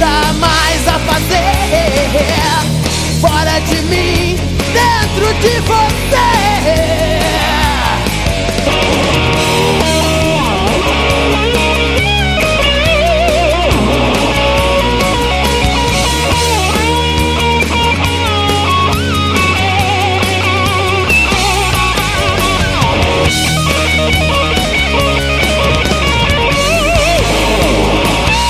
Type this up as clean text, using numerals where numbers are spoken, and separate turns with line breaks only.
nada mais a fazer fora de mim, dentro de você.